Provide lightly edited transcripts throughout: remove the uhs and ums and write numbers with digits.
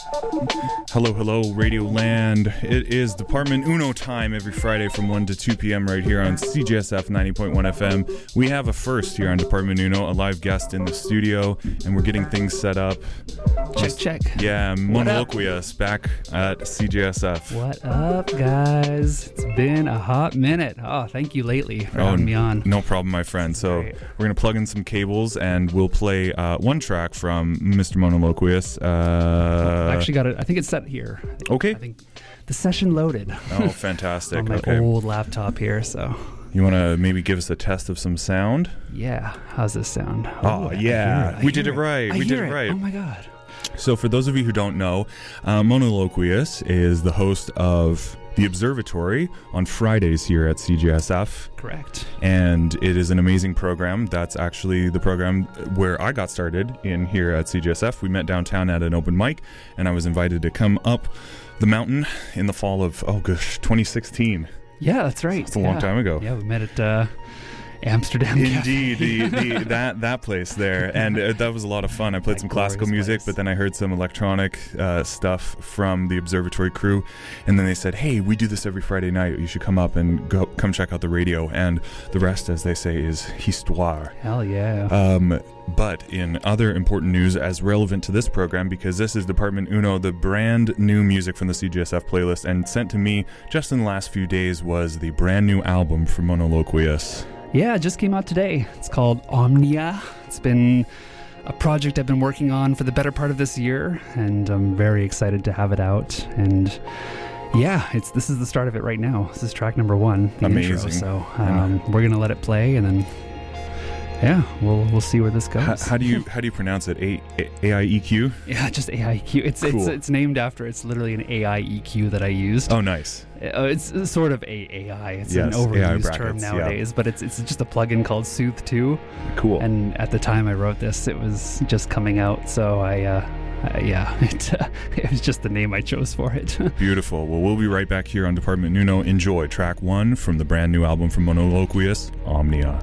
Hello, hello, Radio Land. It is Department Uno time every Friday from 1 to 2 p.m. right here on CJSF 90.1 FM. We have a first here on Department Uno, a live guest in the studio, and we're getting things set up. Check. Yeah, Monoloquius back at CJSF. What up, guys? It's been a hot minute. Oh, thank you lately for having me on. No problem, my friend. So Great. we're going to plug in some cables, and we'll play one track from Mr. Monoloquius. I actually got it. I think it's set here. Okay. I think the session loaded. Oh, fantastic. on my Okay. old laptop here, so... You want to maybe give us a test of some sound? Yeah. How's this sound? Oh, yeah. We did it right. We did it right. Oh, my God. So for those of you who don't know, Monoloquius is the host of The Observatory on Fridays here at CJSF. Correct. And it is an amazing program. That's actually the program where I got started in here at CJSF. We met downtown at an open mic, and I was invited to come up the mountain in the fall of, 2016. Yeah, that's right. It's a long time ago. Yeah, we met at Amsterdam Cafe. Indeed, that place there, and that was a lot of fun. I played That some classical glorious music, place. but then I heard some electronic stuff from the Observatory crew, and then they said, "Hey, we do this every Friday night. You should come up and come check out the radio." And the rest, as they say, is histoire. Hell yeah. But in other important news, as relevant to this program, because this is Department Uno, the brand new music from the CGSF playlist, and sent to me just in the last few days was the brand new album from Monoloquius. Yeah, it just came out today. It's called Omnia. It's been a project I've been working on for the better part of this year, and I'm very excited to have it out. And yeah, this is the start of it right now. This is track number 1, the Amazing. intro. So we're gonna let it play, and then we'll see where this goes. How do you pronounce it? AIEQ? Yeah, just AIEQ. Cool. It's named after. It's literally an AIEQ that I used. Oh, nice. It's sort of AI. It's Yes, an AI overused brackets, term nowadays, but it's just a plugin called Soothe 2. Cool. And at the time I wrote this, it was just coming out, so it was just the name I chose for it. Beautiful. Well, we'll be right back here on Department Uno. Enjoy track 1 from the brand new album from Monoloquius, Omnia.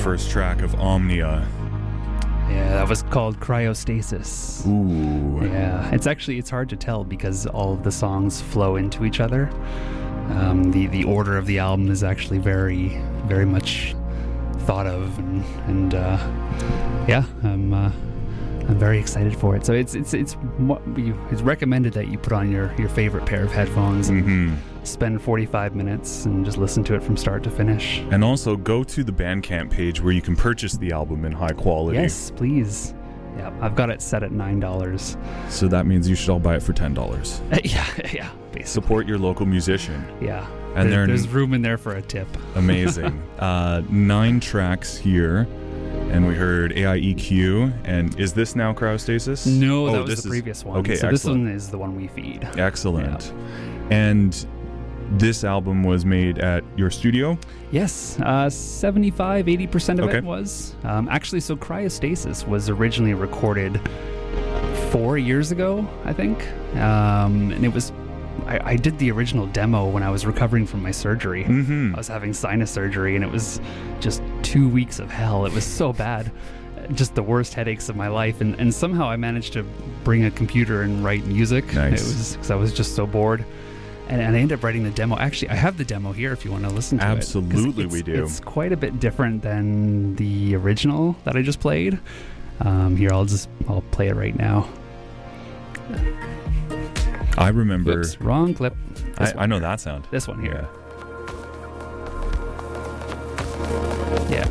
first track of Omnia. Yeah, that was called Cryostasis. Ooh. Yeah, it's hard to tell because all of the songs flow into each other. The order of the album is actually very, very much thought of, and yeah, I'm very excited for it. So it's recommended that you put on your favorite pair of headphones and spend 45 minutes and just listen to it from start to finish. And also go to the Bandcamp page where you can purchase the album in high quality. Yes, please. Yeah, I've got it set at $9. So that means you should all buy it for $10. Yeah, basically. Support your local musician. Yeah, and there's room in there for a tip. Amazing. 9 tracks here. And we heard AIEQ, and is this now Cryostasis? No, that was the previous one. Okay, so excellent. This one is the one we feed. Excellent. Yeah. And this album was made at your studio? Yes, 75-80% of it was. Actually, so Cryostasis was originally recorded 4 years ago, I think. And it was... I did the original demo when I was recovering from my surgery. I was having sinus surgery, and it was just 2 weeks of hell. It was so bad. Just the worst headaches of my life. And somehow I managed to bring a computer and write music. Nice. It was because I was just so bored. And I ended up writing the demo. Actually, I have the demo here if you want to listen to Absolutely, it. we do. It's quite a bit different than the original that I just played. Here, I'll play it right now. I remember... Oops, wrong clip. I know that sound. This one here. Yeah.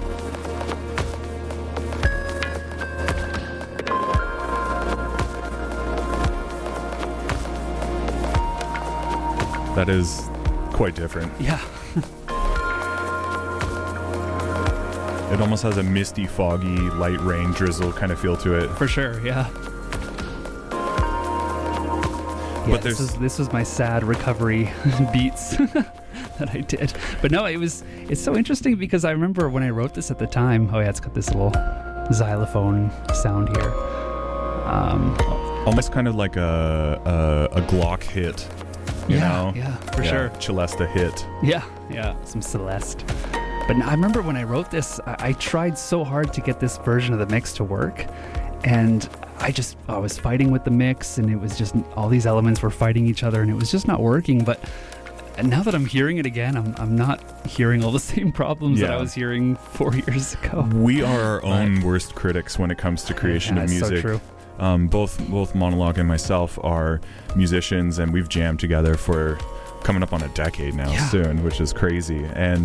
That is quite different. Yeah. It almost has a misty, foggy, light rain drizzle kind of feel to it. For sure, yeah. Yeah, But this was my sad recovery beats that I did. But no, it's so interesting because I remember when I wrote this at the time. Oh yeah, it's got this little xylophone sound here. Almost kind of like a Glock hit, you know? Yeah, for sure. Celesta hit. Yeah, some Celeste. But I remember when I wrote this, I tried so hard to get this version of the mix to work, and I was fighting with the mix, and it was just all these elements were fighting each other, and it was just not working. But now that I'm hearing it again, I'm not hearing all the same problems that I was hearing 4 years ago. We are our own worst critics when it comes to creation of music. So true. Both Monologue and myself are musicians, and we've jammed together for coming up on a decade now soon, which is crazy. And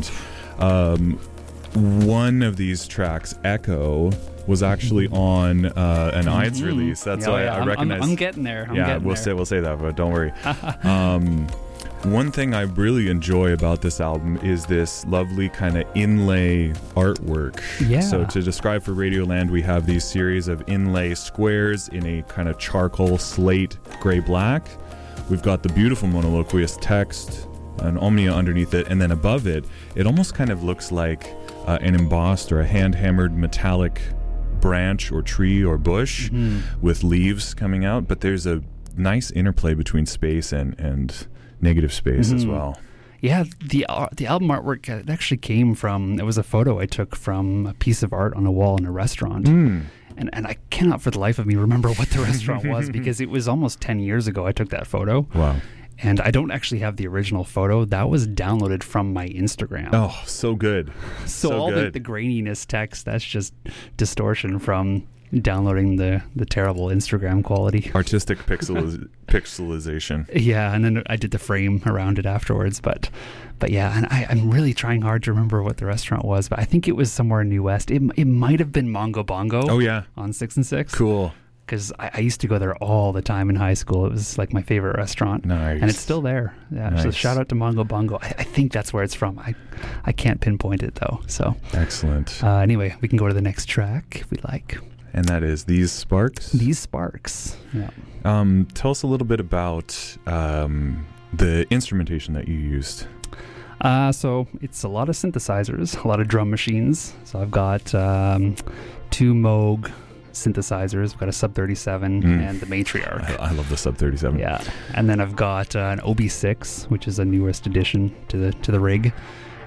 one of these tracks, Echo, was actually on an IDES release. That's why I recognize. I'm getting there. We'll say that, but don't worry. One thing I really enjoy about this album is this lovely kind of inlay artwork. Yeah. So to describe for Radioland, we have these series of inlay squares in a kind of charcoal slate gray-black. We've got the beautiful monoloquious text, an Omnia underneath it, and then above it, it almost kind of looks like an embossed or a hand-hammered metallic branch or tree or bush with leaves coming out, but there's a nice interplay between space and negative space as well. Yeah, the album artwork, it actually came from, it was a photo I took from a piece of art on a wall in a restaurant. And I cannot for the life of me remember what the restaurant was because it was almost 10 years ago I took that photo. Wow. And I don't actually have the original photo. That was downloaded from my Instagram. Oh, so good. So all the graininess text, that's just distortion from downloading the terrible Instagram quality. Artistic pixelization. Yeah, and then I did the frame around it afterwards. But yeah, and I'm really trying hard to remember what the restaurant was. But I think it was somewhere in New West. It might have been Mongo Bongo. Oh, yeah. On 6 and 6. Cool. Because I used to go there all the time in high school. It was like my favorite restaurant. Nice. And it's still there. Yeah. Nice. So shout out to Mongo Bongo. I think that's where it's from. I can't pinpoint it though. So excellent. Anyway, we can go to the next track if we like. And that is These Sparks? These Sparks. Yeah. Tell us a little bit about the instrumentation that you used. So it's a lot of synthesizers, a lot of drum machines. So I've got 2 Moog synthesizers. I've got a Sub 37 and the Matriarch. I love the Sub 37. Yeah, and then I've got an OB6, which is a newest addition to the rig,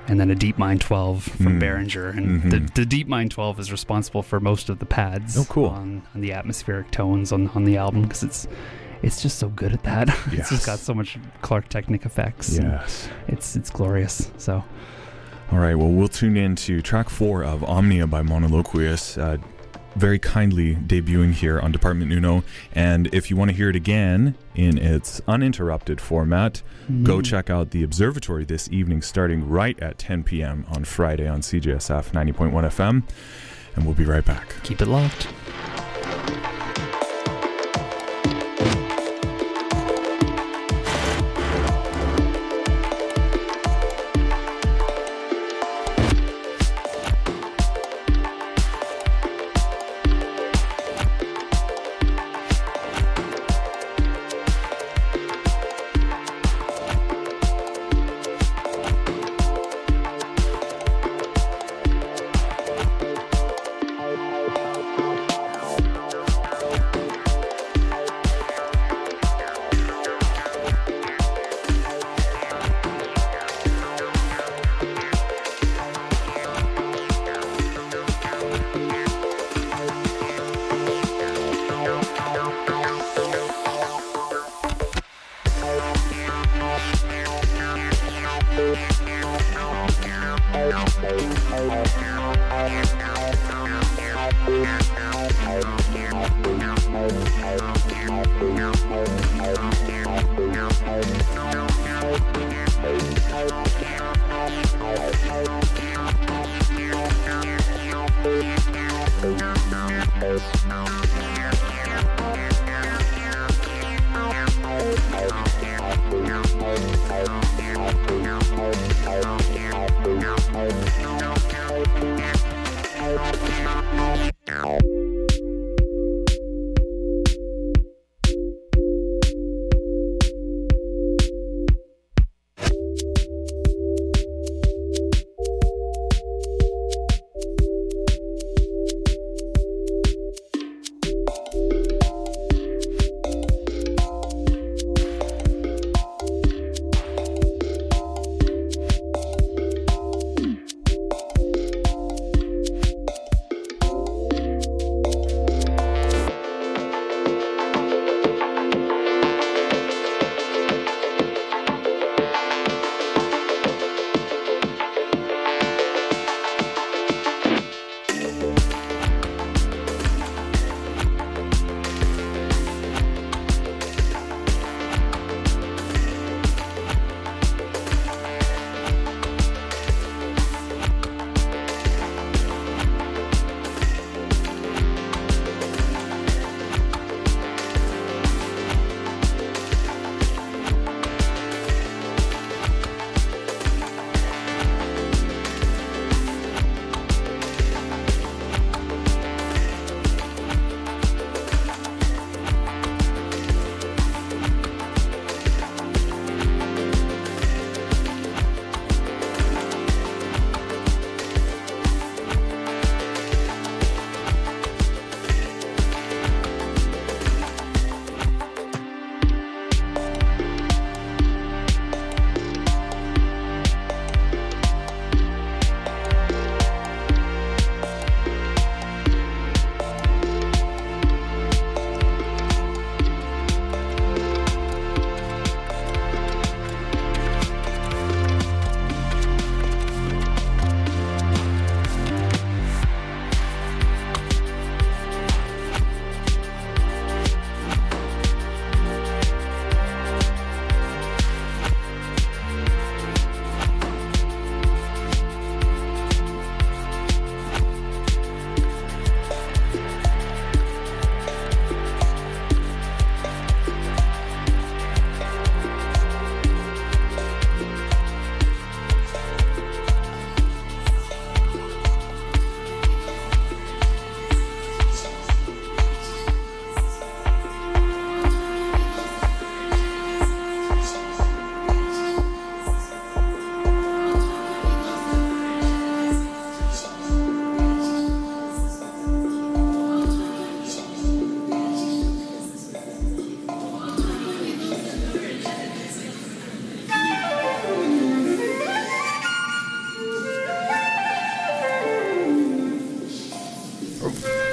and then a DeepMind 12 from Behringer. And Mm-hmm. the DeepMind 12 is responsible for most of the pads Oh, cool. on the atmospheric tones on the album, because it's just so good at that. It's Yes. just got so much Clark Technic effects. and Yes. It's glorious. So All right, well, we'll tune in to track 4 of Omnia by Monoloquius, very kindly debuting here on Department Uno. And if you want to hear it again in its uninterrupted format, go check out the Observatory this evening, starting right at 10 p.m. on Friday on CJSF 90.1 FM. And we'll be right back. keep it locked.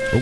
Oh.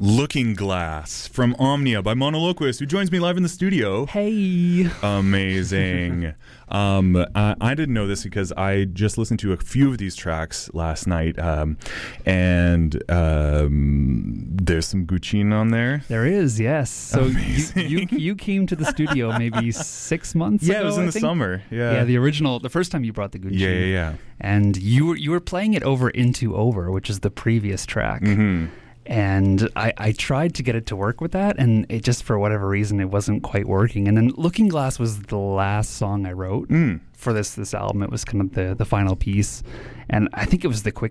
Looking Glass from Omnia by Monoloquist, who joins me live in the studio. Hey. Amazing. I didn't know this because I just listened to a few of these tracks last night, and there's some Gucci on there. There is, yes. So Amazing. you came to the studio maybe 6 months ago, Yeah, it was in I the think? summer. Yeah. Yeah, the first time you brought the Gucci. Yeah. And you were playing it over Into Over, which is the previous track. Mm-hmm. And I tried to get it to work with that, and it just, for whatever reason, it wasn't quite working. And then Looking Glass was the last song I wrote for this album. It was kind of the final piece. And I think it was the